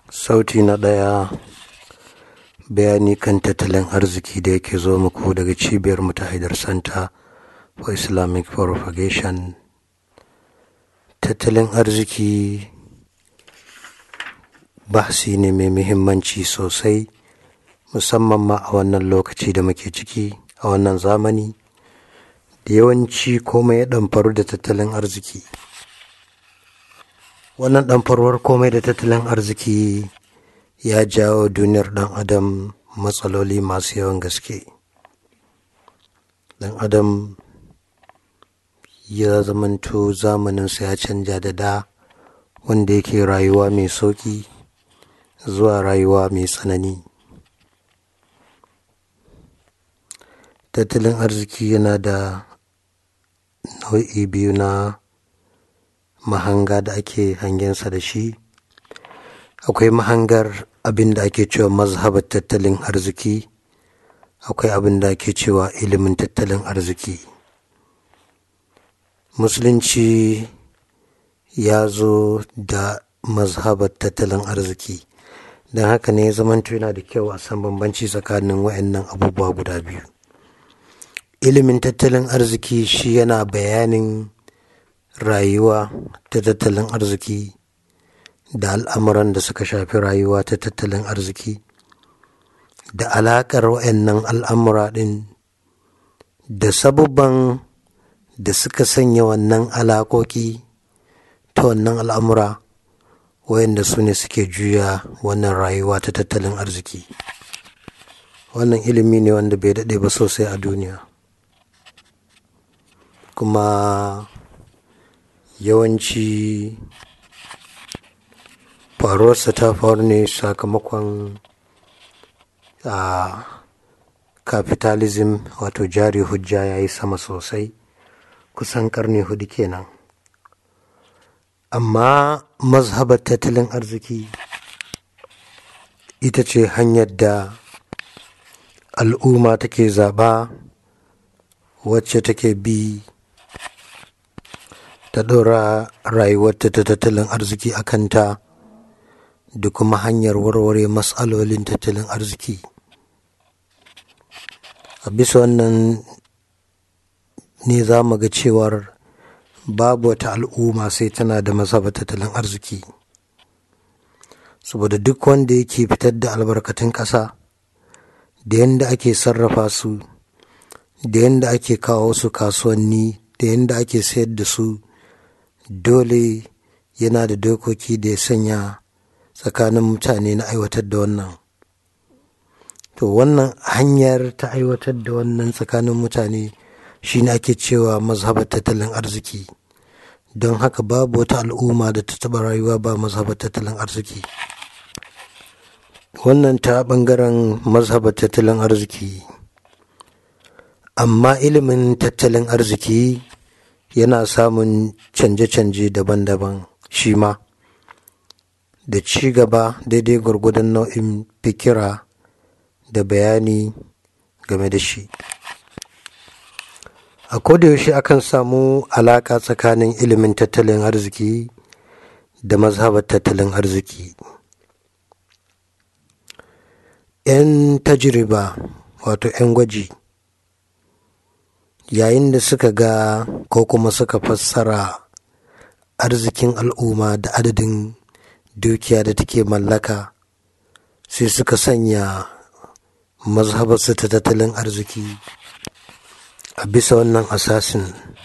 Sauti na ɗaya, bayani kan tattalin arziki da yake zo muku daga cibiyar mu ta Haidar Center for Islamic Propagation. Tattalin arziki bahasi ne mai muhimmanci sosai, musamman ma a wannan lokaci da muke ciki, a wannan zamani da yawanci komai ya ɗamfaru da tattalin arziki. Wannan ɗamfarwar komai da tattalin arziki ya jawo duniyar ɗan adam matsaloli masu yawan gaske. Ɗan adam ya zamanto zamaninsa ya canja da wanda yake rayuwa mai sauƙi zuwa rayuwa mai tsanani. Tattalin arziki yana da nau'i biyu na mahanga da ake hangensa da shi. Akwai mahangar abin da ake cewa mazhabar tattalin arziki, akwai abin da ake cewa ilimin tattalin arziki. Musulunci ya zo da mazhabar tattalin arziki, don haka ne ya zamanto yana da kyau a san bambanci tsakanin waɗannan abubuwa guda biyu. Ilimin tattalin arziki shi yana bayanin rayuwa ta tattalin arziki da al'amuran da suka shafi rayuwa ta tattalin arziki da alaƙar waɗannan al'amura ɗin da sabubban da suka sanya wannan alaƙoƙi ta wannan al'amura waɗanda su ne suke juya wannan rayuwa ta tattalin arziki. Wannan ilimi ne wanda bai daɗe ba sosai a duniya, kuma yawanci faruwarsa ta faru ne sakamakon capitalism, wato jari hujja ya yi sama sosai, kusan ƙarni 4 kenan. Amma mazhabar tattalin arziki ita ce hanyar da al'umma take zaɓa, wacce take bi ta ɗora rayuwarta ta tattalin arziki a kanta, da kuma hanyar warware matsalolin tattalin arziki. A bisa wannan ne za mu ga cewar babu wata al'umma sai tana da mazhabar tattalin arziki, saboda duk wanda yake fitar da albarkatun ƙasa da yadda ake sarrafa su, da yadda ake kawo su kasuwanni, da yadda ake sayar da su, dole yana da dokoki da ya sanya tsakanin mutane na aiwatar da wannan. To wannan hanyar ta aiwatar da wannan tsakanin mutane shi ne ake cewa mazhabar tattalin arziki. Don haka babu wata al'umma da ta taɓa rayuwa ba mazhabar tattalin arziki. Wannan ta ɓangaren mazhabar tattalin arziki. Amma ilimin tattalin arziki yana samun canje-canje daban-daban shi ma, da ci gaba daidai gwargwadon nau'in fikira da bayani game da shi. A kodayaushe akan samu alaƙa tsakanin ilimin tattalin arziki da mazhabar tattalin arziki. 'Yan tajriba, wato 'yan gwaji, yayin da suka ga ko kuma suka fassara arzikin al'umma da adadin dukiya da take mallaka, sai suka sanya mazhabarsu ta tattalin arziki a bisa wannan asasin.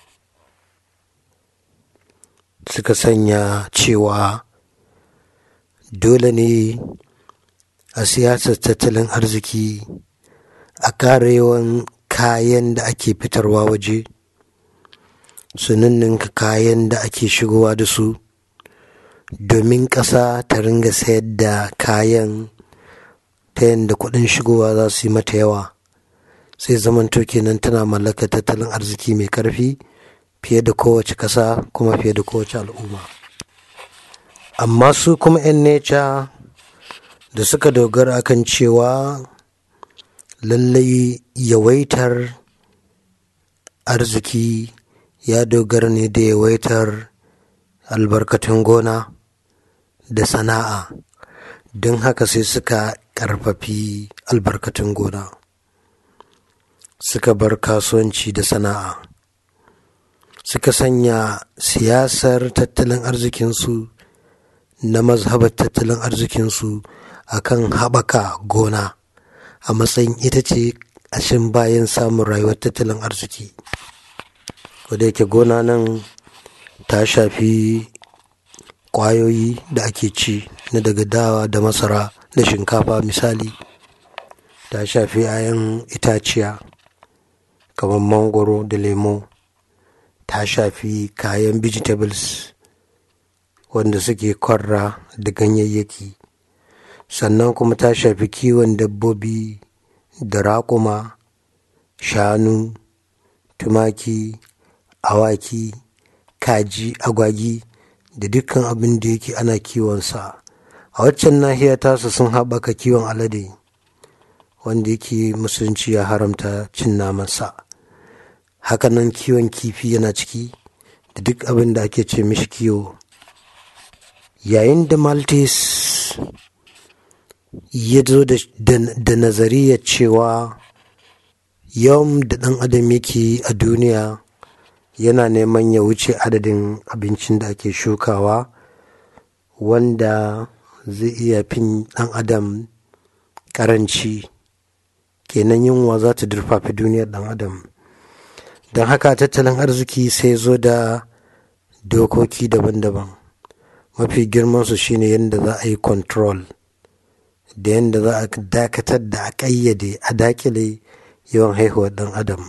Suka sanya cewa dole ne a siyasar tattalin arziki a ƙara yawan kayan da ake fitarwa waje, su ninninka kayan da ake shigowa da su, domin ƙasa ta ringa sayar da kayan ta yadda kuɗin shigowa za su yi mata yawa, sai zamanto kenan tana mallakar tattalin arziki mai ƙarfi fiye da kowace ƙasa, kuma fiye da kowace al'umma. Amma su kuma 'yan neca da suka dogara akan cewa lallai yawaitar arziki ya dogara ne da yawaitar albarkatun gona da sana'a, don haka sai suka ƙarfafi albarkatun gona, suka bar kasuwanci da sana'a, suka sanya siyasar tattalin arzikinsu na mazhabar tattalin arzikinsu akan haɓaka gona a matsayin ita ce ashin bayan samun rayuwar tattalin arziki. Wadda yake gona nan ta shafi ƙwayoyi da ake ci na daga dawa da masara da shinkafa misali, ta shafi 'ya'yan itaciya kamar mangoro da lemo, ta shafi kayan vegetables wanda suke kwarra da ganyayyaki, sannan kuma ta shafi kiwon dabbobi da raƙuma, shanu, tumaki, awaki, kaji, agwagi da dukkan abin da yake ana kiwonsa. A waccan nahiya tasu sun haɓaka kiwon alade wanda yake musulunci ya haramta cin namansa. Hakanan kiwon kifi yana ciki da duk abin da ake ce mishi kiwo. Yayin da Malthus ya zo da nazariyar cewa yawan da ɗan adam yake a duniya yana neman ya wuce adadin abincin da ake shukawa, wanda zai iya fin ɗan adam ƙaranci, kenan yunwa za ta durfafi duniyar ɗan adam. Don haka tattalin arziki sai zo da dokoki daban-daban. Mafi girmansu shine yadda za a yi control da yadda za a dakatar da a ƙayyade a dakile yawan haihuwar ɗan adam,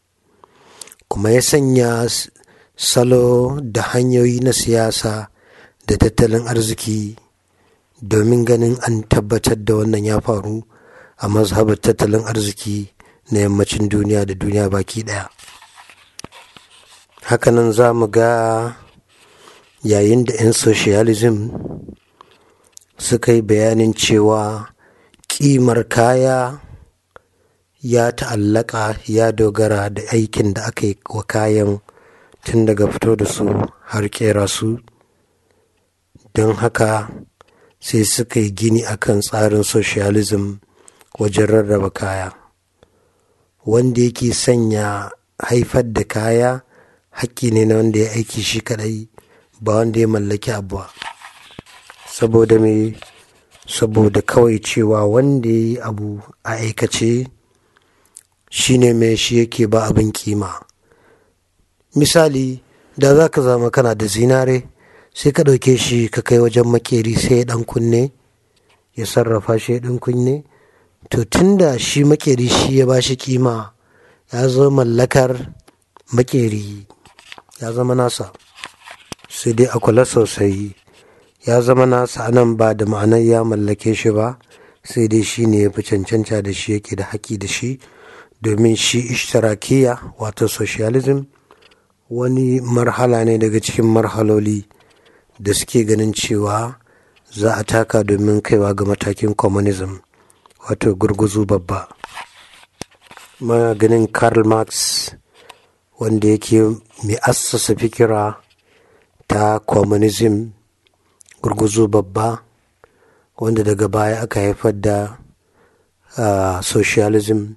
kuma ya sanya salo da hanyoyi na siyasa da tattalin arziki domin ganin an tabbatar da wannan ya faru a mazhabar tattalin arziki na yammacin duniya da duniya baki ɗaya. Hakanan za mu ga yayin da 'yan socialism suka yi bayanin cewa ƙimar kaya ya ta'allaka ya dogara da aikin da aka yi wa kayan tun daga fito da su har kera su. Don haka sai suka yi gini akan tsarin socialism wajen rarraba kaya, wanda yake sanya haifar da kaya haƙƙi ne na wanda ya aiki shi kaɗai, ba wanda ya mallaki abu. Saboda me? Saboda kawai cewa wanda ya yi abu a aikace shi ne mai shi yake ba abin kima. Misali, da za ka zama kana da zinare sai ka ɗauke shi ka kai wajen makeri sai ya ɗan kunne, ya sarrafa shi ya ɗan kunne, to tun da shi makeri shi ya ba shi kima, ya zo mallakar makeri, ya zama nasa. Sai dai a kula sosai, ya zama nasa anan ba da ma'anar ya mallake shi ba, sai dai shi ne ya fi cancanta da shi, yake da haƙƙi da shi, domin shi ishtirakiya wato socialism wani marhala ne daga cikin marhaloli da suke ganin cewa za a taka domin kaiwa ga matakin communism wato gurguzu babba. Maganin Karl Marx wanda yake mai assasa fikira ta communism, gurguzu babba, wanda daga baya aka haifar da socialism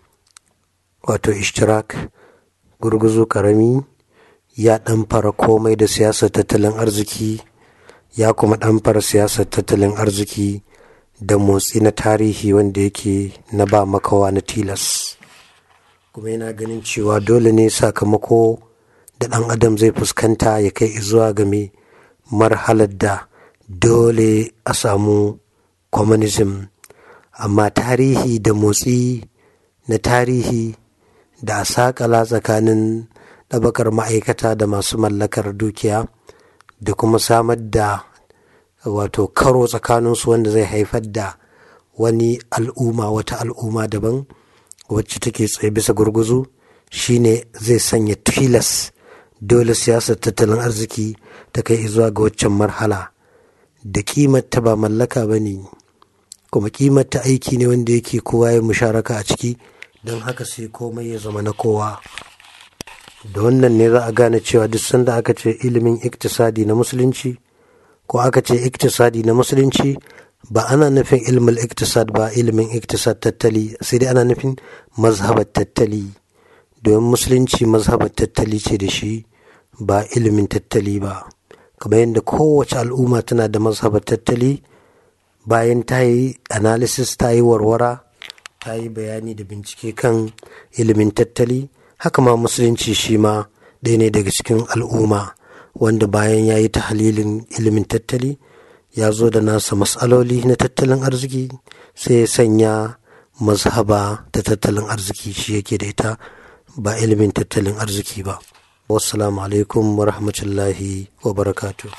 wato ishtirak, gurguzu karami, ya ɗamfara komai da siyasar tattalin arziki, ya kuma ɗamfara siyasar tattalin arziki da motsi na tarihi wanda yake na ba makawa na tilas. Kuma yana ganin cewa dole ne sakamako da ɗan adam zai fuskanta ya kai zuwa game marhalar da dole a samu communism, amma tarihi da motsi na tarihi da a saƙala tsakanin ɗabakar ma'aikata da masu mallakar dukiya da kuma samar da wato karo tsakaninsu wanda zai haifar da wani al'umma, wata al'umma daban wacce take tsaye bisa gurguzu, shine zai sanya tilas dole siyasar tattalin arziki ta kai zuwa ga waccan marhala da kimarta ba mallaka ba ne, kuma kimarta aiki ne wanda yake kowa ya musharaka a ciki. Don haka sai komai ya zama na kowa. Da wannan ne za a gane cewa duk sanda aka ce ilimin iktisadi na musulunci ko aka ce iktisadi na musulunci ba ana nufin ilmul iktisad ba, ilimin iktisad tattali, sai dai ana nufin mazhabar tattali, domin musulunci mazhabar tattali ce da shi ba ilimin tattali ba. Kamar yadda kowace al'umma tana da mazhabar tattali, bayan ta yi analysis, ta yi warwara, ta yi bayani da bincike kan ilimin tattali, haka ma musulunci shi ma ɗaya ne daga cikin al'umma wanda bayan ya yi tahlilin ilimin tattali ya zo da nasa matsaloli na tattalin arziki, sai ya sanya mazhaba ta tattalin arziki shi yake da ita, ba ilimin tattalin arziki ba. Wassalamu alaikum wa rahmatullahi wa barakatuh.